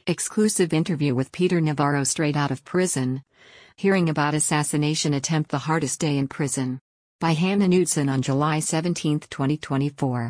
Exclusive interview with Peter Navarro straight out of prison. Hearing about assassination attempt, the hardest day in prison. By Hannah Knudsen on July 17, 2024.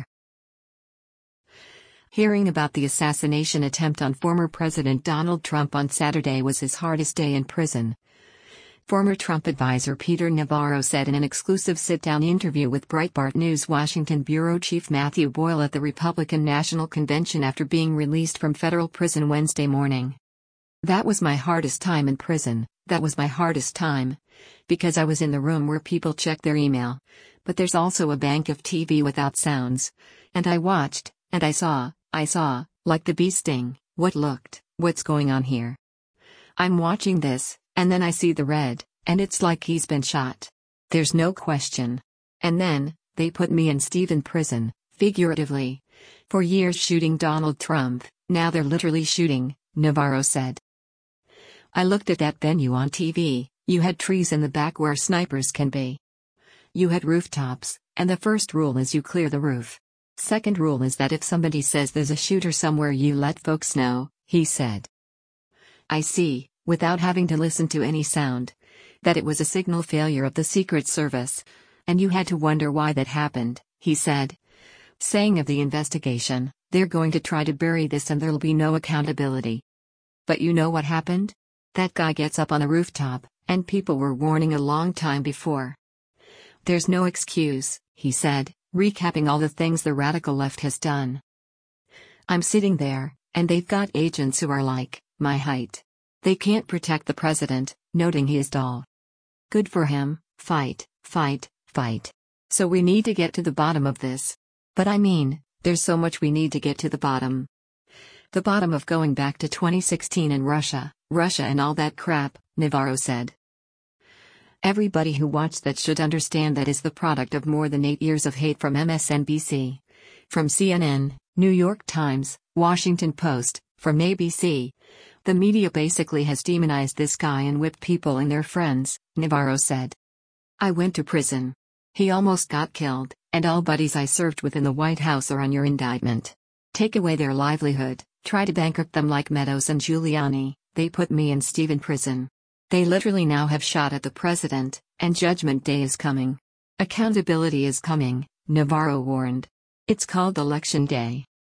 Hearing about the assassination attempt on former President Donald Trump on Saturday was his hardest day in prison. Former Trump advisor Peter Navarro said in an exclusive sit-down interview with Breitbart News Washington bureau chief Matthew Boyle at the Republican National Convention after being released from federal prison Wednesday morning. "That was my hardest time in prison, that was my hardest time. Because I was in the room where people check their email. But there's also a bank of TV without sounds. And I watched, and I saw, like the bee sting, what's going on here? I'm watching this, and then I see the red, and it's like he's been shot. There's no question. And then, they put me and Steve in prison, figuratively. For years shooting Donald Trump, now they're literally shooting," Navarro said. "I looked at that venue on TV, you had trees in the back where snipers can be. You had rooftops, and the first rule is you clear the roof. Second rule is that if somebody says there's a shooter somewhere you let folks know," he said. "I see, without having to listen to any sound, that it was a signal failure of the Secret Service. And you had to wonder why that happened," he said. Saying of the investigation, "They're going to try to bury this and there'll be no accountability. But you know what happened? That guy gets up on a rooftop, and people were warning a long time before. There's no excuse," he said, recapping all the things the radical left has done. "I'm sitting there, and they've got agents who are like, my height. They can't protect the president," noting he is tall. "Good for him, fight. So we need to get to the bottom of this. But I mean, there's so much we need to get to the bottom. The bottom of going back to 2016 and Russia and all that crap," Navarro said. "Everybody who watched that should understand that is the product of more than 8 years of hate from MSNBC. From CNN, New York Times, Washington Post, from ABC. The media basically has demonized this guy and whipped people and their friends," Navarro said. "I went to prison. He almost got killed, and all buddies I served with in the White House are on your indictment. Take away their livelihood, try to bankrupt them like Meadows and Giuliani. They put me and Steve in prison. They literally now have shot at the president, and Judgment Day is coming. Accountability is coming," Navarro warned. "It's called Election Day.